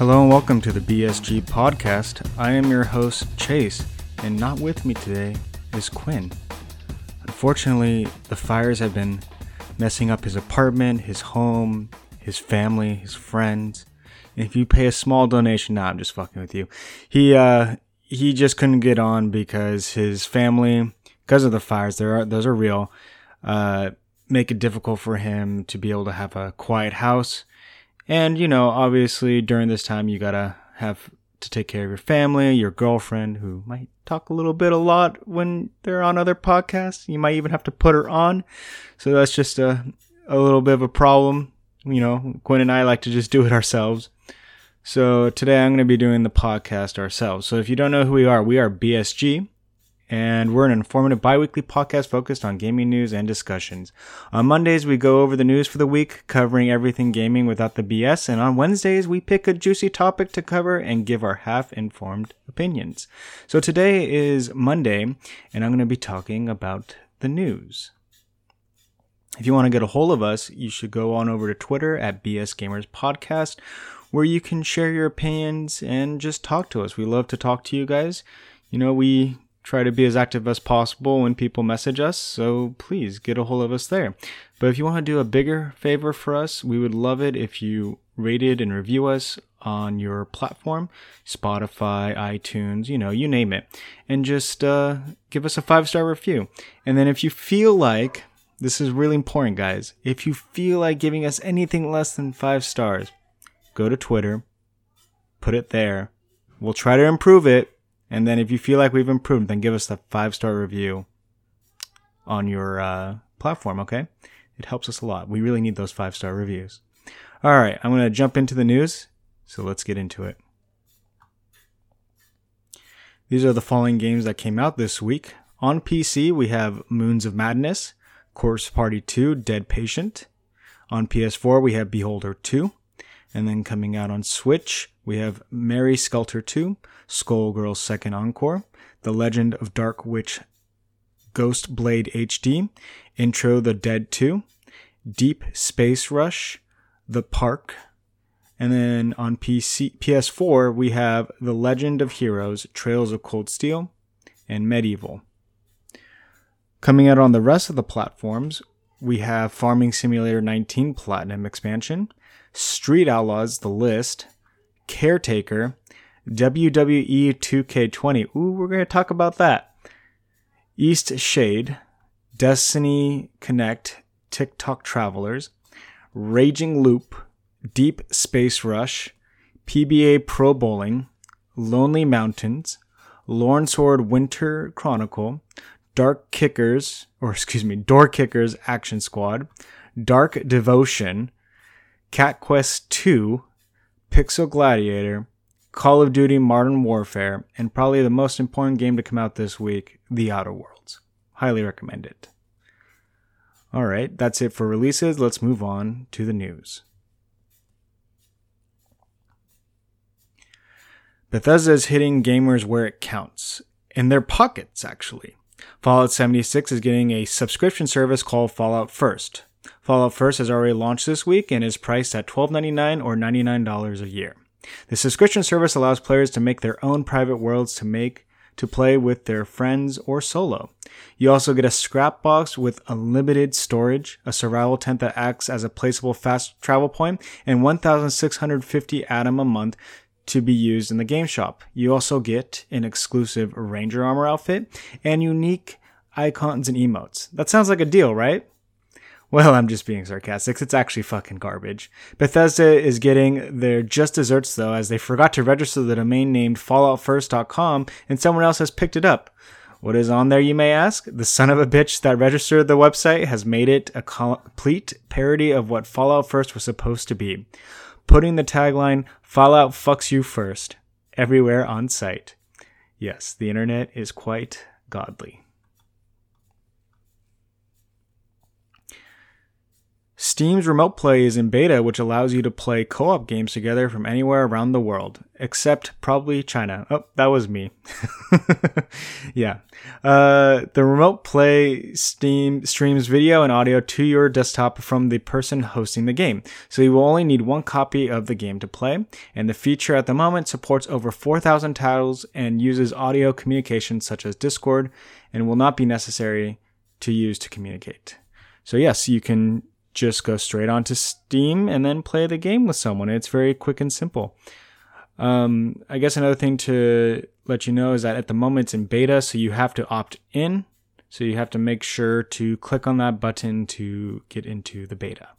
Hello and welcome to the BSG podcast. I am your host, Chase, and not with me today is Quinn. Unfortunately, the fires have been messing up his apartment, his home, his family, his friends. And if you pay a small donation, I'm just fucking with you. He just couldn't get on because his family, because of the fires, those are real, make it difficult for him to be able to have a quiet house. And, obviously during this time, you gotta have to take care of your family, your girlfriend, who might talk a lot when they're on other podcasts. You might even have to put her on. So that's just a little bit of a problem. Quinn and I like to just do it ourselves. So today I'm going to be doing the podcast ourselves. So if you don't know who we are BSG. And we're an informative bi-weekly podcast focused on gaming news and discussions. On Mondays, we go over the news for the week, covering everything gaming without the BS. And on Wednesdays, we pick a juicy topic to cover and give our half-informed opinions. So today is Monday, and I'm going to be talking about the news. If you want to get a hold of us, you should go on over to Twitter at BS Gamers Podcast, where you can share your opinions and just talk to us. We love to talk to you guys. We try to be as active as possible when people message us, so please get a hold of us there. But if you want to do a bigger favor for us, we would love it if you rated and review us on your platform, Spotify, iTunes, you name it, and just give us a 5-star review. And then if you feel like, this is really important, guys, if you feel like giving us anything less than 5 stars, go to Twitter, put it there. We'll try to improve it. And then if you feel like we've improved, then give us the 5-star review on your platform, okay? It helps us a lot. We really need those 5-star reviews. All right, I'm going to jump into the news, so let's get into it. These are the following games that came out this week. On PC, we have Moons of Madness, Corpse Party 2, Dead Patient. On PS4, we have Beholder 2. And then coming out on Switch, we have Mary Skelter 2, Skullgirls Second Encore, The Legend of Dark Witch Ghost Blade HD, Intro the Dead 2, Deep Space Rush, The Park, and then on PS4, we have The Legend of Heroes, Trails of Cold Steel, and Medieval. Coming out on the rest of the platforms, we have Farming Simulator 19 Platinum Expansion, Street Outlaws, The List, Caretaker, WWE 2K20. Ooh, we're going to talk about that. East Shade, Destiny Connect, TikTok Travelers, Raging Loop, Deep Space Rush, PBA Pro Bowling, Lonely Mountains, Lorn Sword Winter Chronicle, Door Kickers Action Squad, Dark Devotion, Cat Quest 2, Pixel Gladiator, Call of Duty Modern Warfare, and probably the most important game to come out this week, The Outer Worlds. Highly recommend it. Alright, that's it for releases. Let's move on to the news. Bethesda is hitting gamers where it counts. In their pockets, actually. Fallout 76 is getting a subscription service called Fallout First. Fallout First has already launched this week and is priced at $12.99 or $99 a year. The subscription service allows players to make their own private worlds to play with their friends or solo. You also get a scrap box with unlimited storage, a survival tent that acts as a placeable fast travel point, and 1,650 Atom a month to be used in the game shop. You also get an exclusive Ranger armor outfit and unique icons and emotes. That sounds like a deal, right? Well, I'm just being sarcastic. It's actually fucking garbage. Bethesda is getting their just desserts, though, as they forgot to register the domain named falloutfirst.com, and someone else has picked it up. What is on there, you may ask? The son of a bitch that registered the website has made it a complete parody of what Fallout First was supposed to be, putting the tagline, Fallout fucks you first, everywhere on site. Yes, the internet is quite godly. Steam's Remote Play is in beta, which allows you to play co-op games together from anywhere around the world, except probably China. Oh, that was me. Yeah. The Remote Play Steam streams video and audio to your desktop from the person hosting the game, so you will only need one copy of the game to play, and the feature at the moment supports over 4,000 titles and uses audio communication such as Discord, and will not be necessary to use to communicate. So yes, you can just go straight onto Steam and then play the game with someone. It's very quick and simple. I guess another thing to let you know is that at the moment it's in beta, so you have to opt in. So you have to make sure to click on that button to get into the beta.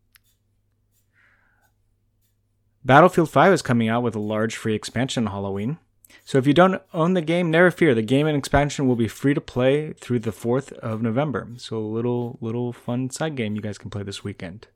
Battlefield 5 is coming out with a large free expansion on Halloween. So if you don't own the game, never fear. The game and expansion will be free to play through the 4th of November. So a little fun side game you guys can play this weekend.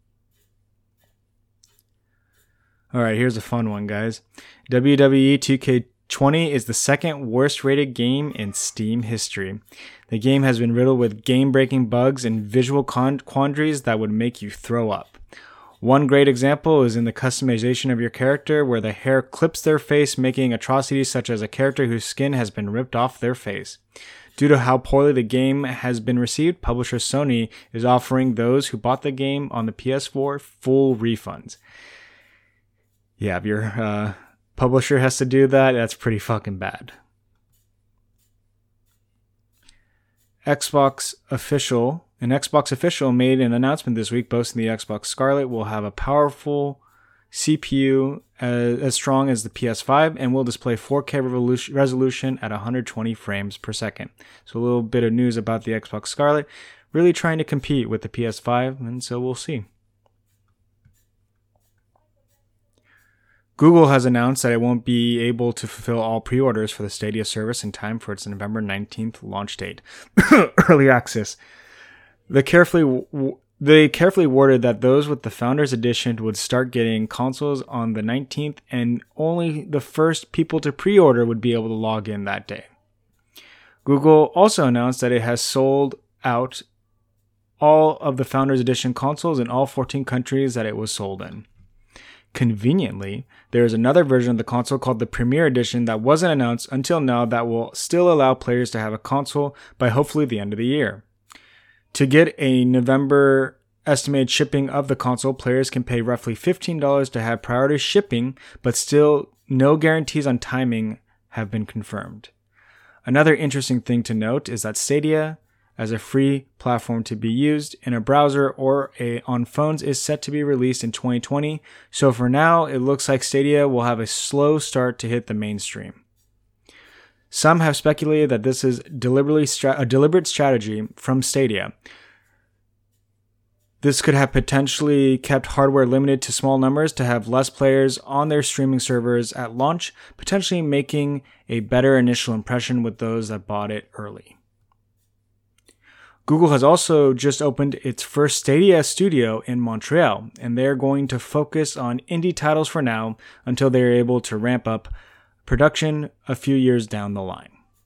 All right, here's a fun one, guys. WWE 2K20 is the second worst rated game in Steam history. The game has been riddled with game-breaking bugs and visual quandaries that would make you throw up. One great example is in the customization of your character, where the hair clips their face, making atrocities such as a character whose skin has been ripped off their face. Due to how poorly the game has been received, publisher Sony is offering those who bought the game on the PS4 full refunds. Yeah, if your publisher has to do that, that's pretty fucking bad. Xbox official made an announcement this week boasting the Xbox Scarlett will have a powerful CPU as strong as the PS5 and will display 4K resolution at 120 frames per second. So a little bit of news about the Xbox Scarlett, really trying to compete with the PS5, and so we'll see. Google has announced that it won't be able to fulfill all pre-orders for the Stadia service in time for its November 19th launch date. Early access. They carefully worded that those with the Founders Edition would start getting consoles on the 19th, and only the first people to pre-order would be able to log in that day. Google also announced that it has sold out all of the Founders Edition consoles in all 14 countries that it was sold in. Conveniently, there is another version of the console called the Premier Edition that wasn't announced until now that will still allow players to have a console by hopefully the end of the year. To get a November estimated shipping of the console, players can pay roughly $15 to have priority shipping, but still no guarantees on timing have been confirmed. Another interesting thing to note is that Stadia, as a free platform to be used in a browser or on phones, is set to be released in 2020. So for now, it looks like Stadia will have a slow start to hit the mainstream. Some have speculated that this is a deliberate strategy from Stadia. This could have potentially kept hardware limited to small numbers to have less players on their streaming servers at launch, potentially making a better initial impression with those that bought it early. Google has also just opened its first Stadia studio in Montreal, and they're going to focus on indie titles for now until they're able to ramp up production a few years down the line.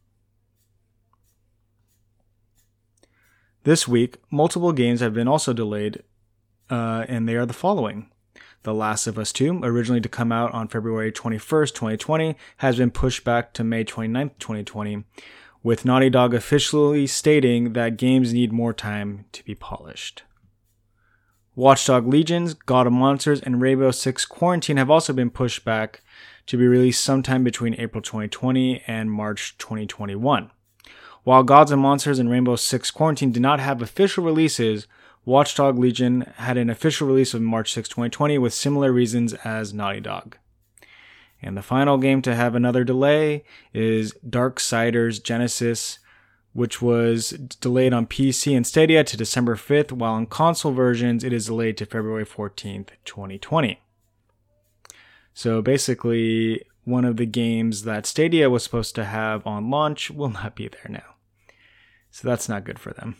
This week, multiple games have been also delayed, and they are the following. The Last of Us 2, originally to come out on February 21st, 2020, has been pushed back to May 29th, 2020. With Naughty Dog officially stating that games need more time to be polished. Watch Dogs Legion, God of Monsters, and Rainbow Six Quarantine have also been pushed back to be released sometime between April 2020 and March 2021. While Gods and Monsters and Rainbow Six Quarantine did not have official releases, Watch Dogs Legion had an official release of March 6, 2020 with similar reasons as Naughty Dog. And the final game to have another delay is Darksiders Genesis, which was delayed on PC and Stadia to December 5th, while on console versions it is delayed to February 14th, 2020. So basically, one of the games that Stadia was supposed to have on launch will not be there now. So that's not good for them.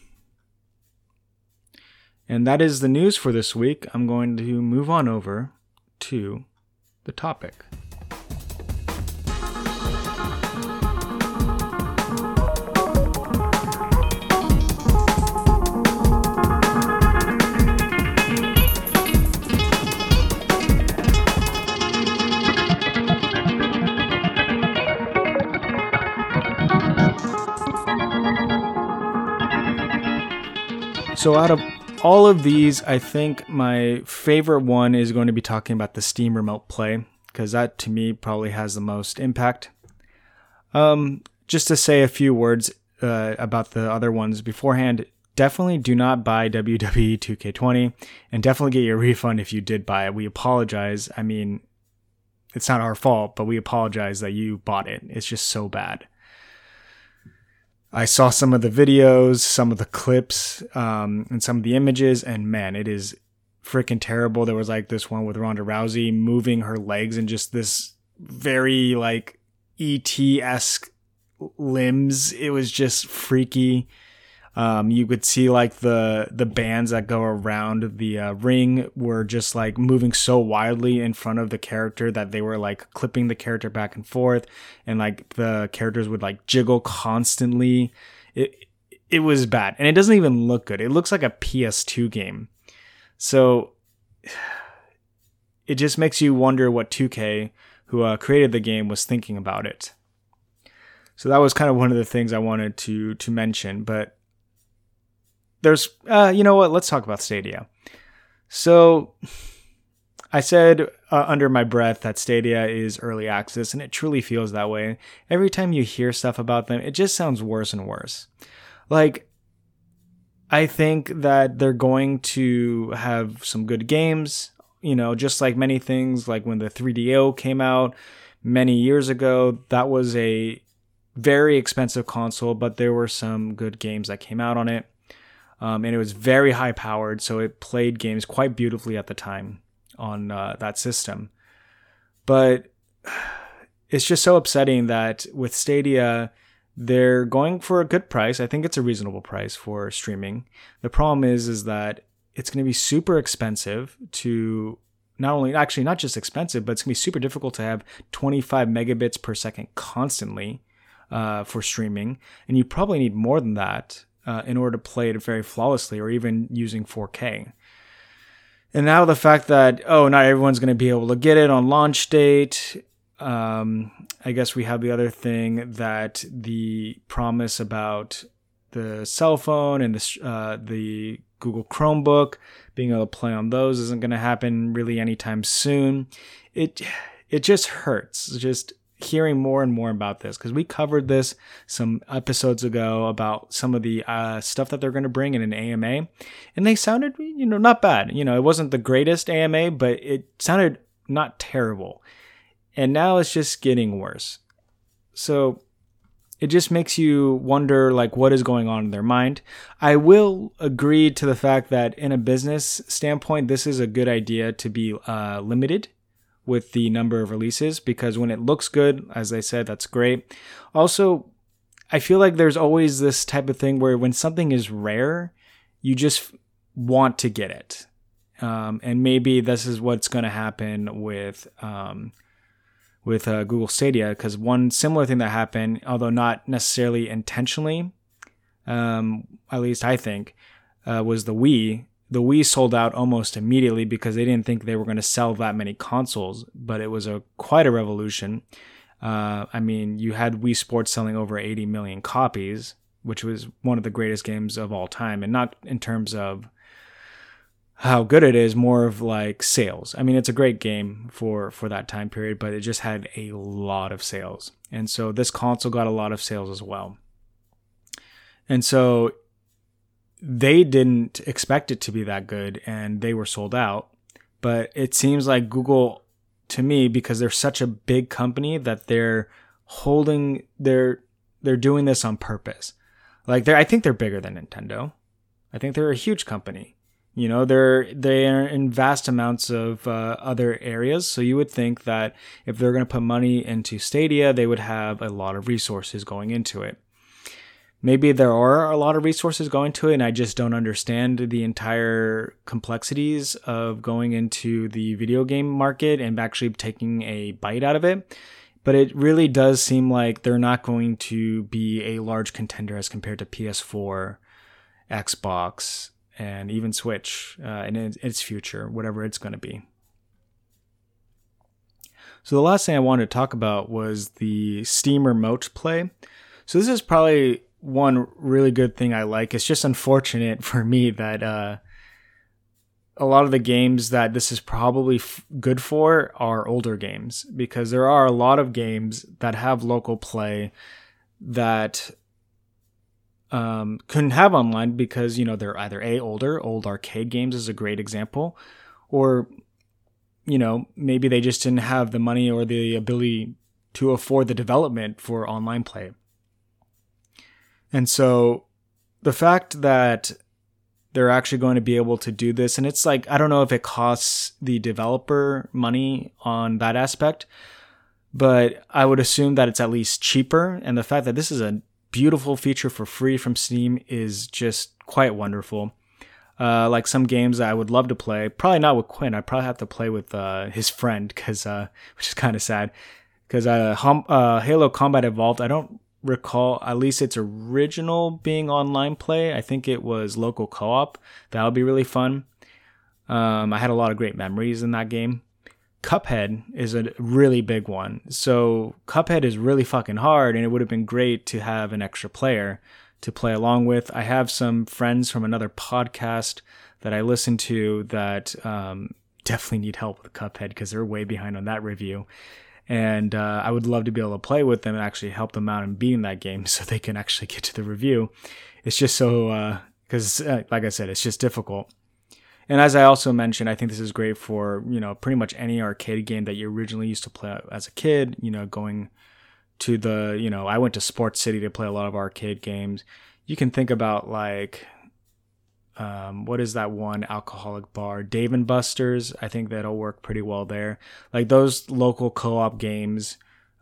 And that is the news for this week. I'm going to move on over to the topic. So out of all of these, I think my favorite one is going to be talking about the Steam Remote Play, because that to me probably has the most impact. Just to say a few words about the other ones beforehand, definitely do not buy WWE 2K20, and definitely get your refund if you did buy it. We apologize. I mean, it's not our fault, but we apologize that you bought it. It's just so bad. I saw some of the videos, some of the clips, and some of the images, and man, it is freaking terrible. There was like this one with Ronda Rousey moving her legs and just this very like ET-esque limbs. It was just freaky. You could see like the bands that go around the ring were just like moving so wildly in front of the character that they were like clipping the character back and forth, and like the characters would like jiggle constantly. It was bad, and it doesn't even look good. It looks like a PS2 game. So it just makes you wonder what 2K, who created the game, was thinking about it. So that was kind of one of the things I wanted to mention, but there's, you know what? Let's talk about Stadia. So I said under my breath that Stadia is early access, and it truly feels that way. Every time you hear stuff about them, it just sounds worse and worse. Like, I think that they're going to have some good games, you know, just like many things, like when the 3DO came out many years ago, that was a very expensive console, but there were some good games that came out on it. And it was very high powered, so it played games quite beautifully at the time on that system. But it's just so upsetting that with Stadia, they're going for a good price. I think it's a reasonable price for streaming. The problem is that it's going to be super expensive to not just expensive, but it's going to be super difficult to have 25 megabits per second constantly for streaming. And you probably need more than that in order to play it very flawlessly, or even using 4K. And now the fact that, not everyone's going to be able to get it on launch date. I guess we have the other thing that the promise about the cell phone and the Google Chromebook being able to play on those isn't going to happen really anytime soon. It just hurts. Just hearing more and more about this, because we covered this some episodes ago about some of the stuff that they're going to bring in an AMA, and they sounded, not bad. It wasn't the greatest AMA, but it sounded not terrible. And now it's just getting worse. So it just makes you wonder, like, what is going on in their mind. I will agree to the fact that in a business standpoint, this is a good idea to be limited with the number of releases, because when it looks good, as I said, that's great. Also, I feel like there's always this type of thing where when something is rare, you just want to get it. And maybe this is what's going to happen with Google Stadia, because one similar thing that happened, although not necessarily intentionally, at least I think, was the Wii. The Wii sold out almost immediately because they didn't think they were going to sell that many consoles, but it was quite a revolution. You had Wii Sports selling over 80 million copies, which was one of the greatest games of all time, and not in terms of how good it is, more of like sales. It's a great game for that time period, but it just had a lot of sales. And so this console got a lot of sales as well. And so they didn't expect it to be that good, and they were sold out. But it seems like Google, to me, because they're such a big company, that they're doing this on purpose. Like, I think they're bigger than Nintendo. I think they're a huge company. They are in vast amounts of other areas. So you would think that if they're going to put money into Stadia, they would have a lot of resources going into it. Maybe there are a lot of resources going to it, and I just don't understand the entire complexities of going into the video game market and actually taking a bite out of it. But it really does seem like they're not going to be a large contender as compared to PS4, Xbox, and even Switch in its future, whatever it's going to be. So the last thing I wanted to talk about was the Steam Remote Play. So this is probably one really good thing I like. It's just unfortunate for me that a lot of the games that this is probably good for are older games, because there are a lot of games that have local play that couldn't have online because, they're either old arcade games is a great example, or, maybe they just didn't have the money or the ability to afford the development for online play. And so the fact that they're actually going to be able to do this, and it's like, I don't know if it costs the developer money on that aspect, but I would assume that it's at least cheaper. And the fact that this is a beautiful feature for free from Steam is just quite wonderful. Like some games that I would love to play, probably not with Quinn. I'd probably have to play with his friend, which is kind of sad. Because Halo Combat Evolved, I don't recall at least its original being online play. I think it was local co-op. That would be really fun. I had a lot of great memories in that game. Cuphead is a really big one. So Cuphead is really fucking hard, and it would have been great to have an extra player to play along with. I have some friends from another podcast that I listen to that definitely need help with Cuphead because they're way behind on that review. And I would love to be able to play with them and actually help them out in beating that game so they can actually get to the review. It's just so, because like I said, it's just difficult. And as I also mentioned, I think this is great for, pretty much any arcade game that you originally used to play as a kid, going to I went to Sports City to play a lot of arcade games. You can think about like, what is that one alcoholic bar? Dave and Buster's. I think that'll work pretty well there. Like those local co-op games,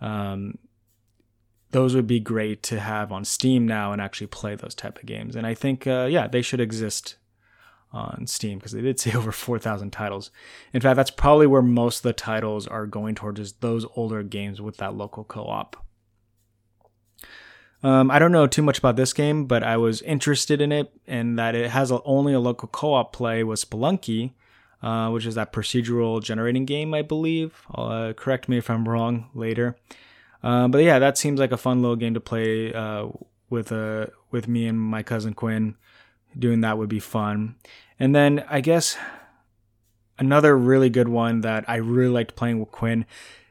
those would be great to have on Steam now and actually play those type of games. And I think, they should exist on Steam because they did say over 4,000 titles. In fact, that's probably where most of the titles are going towards, is those older games with that local co-op. I don't know too much about this game, but I was interested in it, and that it has only a local co-op play with Spelunky, which is that procedural generating game, I believe. Correct me if I'm wrong later. But yeah, that seems like a fun little game to play with me and my cousin Quinn. Doing that would be fun. And then I guess another really good one that I really liked playing with Quinn,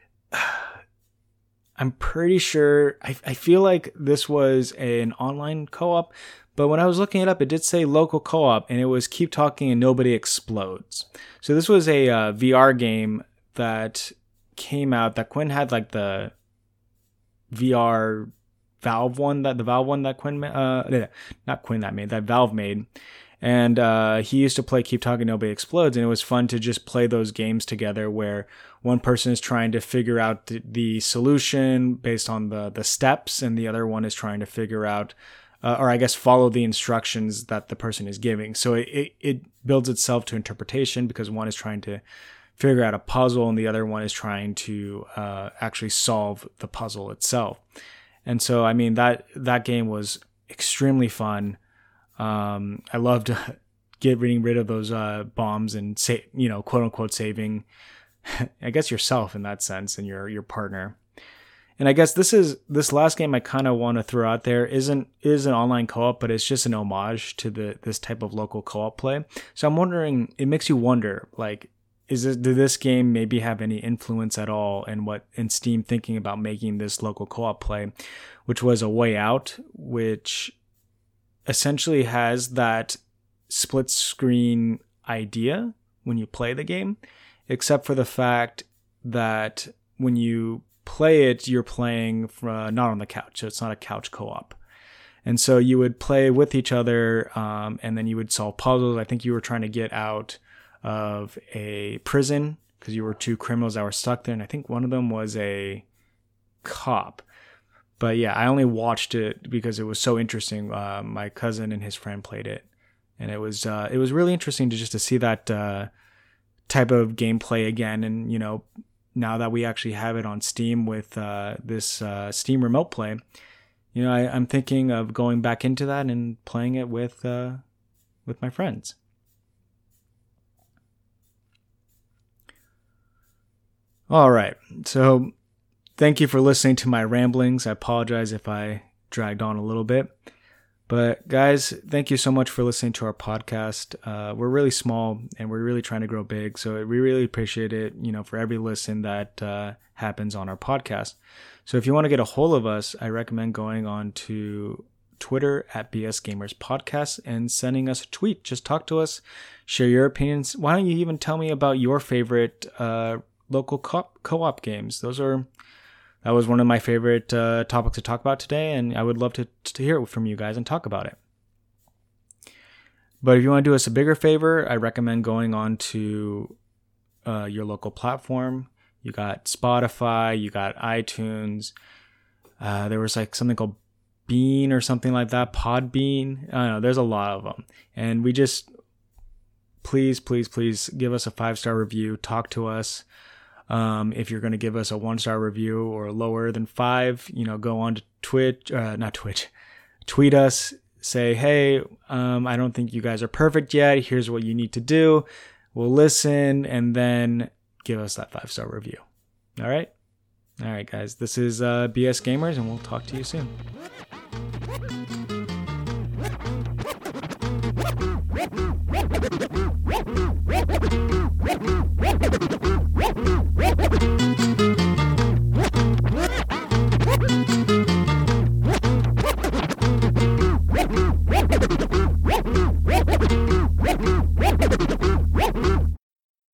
I'm pretty sure, I feel like this was an online co-op, but when I was looking it up, it did say local co-op, and it was Keep Talking and Nobody Explodes. So this was a VR game that came out that Quinn had, like the VR Valve one that Quinn not Quinn that Valve made. And he used to play Keep Talking Nobody Explodes, and it was fun to just play those games together where one person is trying to figure out the solution based on the steps, and the other one is trying to figure out, or I guess follow the instructions that the person is giving. So it builds itself to interpretation because one is trying to figure out a puzzle and the other one is trying to actually solve the puzzle itself. And so, I mean, that game was extremely fun. I loved getting rid of those bombs and quote unquote saving, I guess, yourself in that sense and your partner. And I guess this last game I kind of want to throw out there is an online co-op, but it's just an homage to this type of local co-op play. So I'm wondering, it makes you wonder, like, did this game maybe have any influence at all in Steam thinking about making this local co-op play, which was A Way Out, which essentially has that split screen idea when you play the game, except for the fact that when you play it, you're playing not on the couch, so it's not a couch co-op. And so you would play with each other, and then you would solve puzzles. I think you were trying to get out of a prison because you were two criminals that were stuck there, and I think one of them was a cop. But yeah, I only watched it because it was so interesting. My cousin and his friend played it, and it was really interesting to see that type of gameplay again. And now that we actually have it on Steam with this Steam Remote Play, I'm thinking of going back into that and playing it with my friends. All right, so thank you for listening to my ramblings. I apologize if I dragged on a little bit. But guys, thank you so much for listening to our podcast. We're really small and we're really trying to grow big. So we really appreciate it, for every listen that happens on our podcast. So if you want to get a hold of us, I recommend going on to Twitter at BS Gamers Podcast and sending us a tweet. Just talk to us, share your opinions. Why don't you even tell me about your favorite local co-op games? That was one of my favorite topics to talk about today, and I would love to hear it from you guys and talk about it. But if you want to do us a bigger favor, I recommend going on to your local platform. You got Spotify, you got iTunes. There was like something called Bean or something like that, Podbean. I don't know, there's a lot of them. And we just, please give us a 5-star review. Talk to us. If you're going to give us a 1-star review or lower than 5, go on to tweet us, say, hey, I don't think you guys are perfect yet. Here's what you need to do. We'll listen and then give us that 5-star review. All right, guys, this is BS Gamers, and we'll talk to you soon.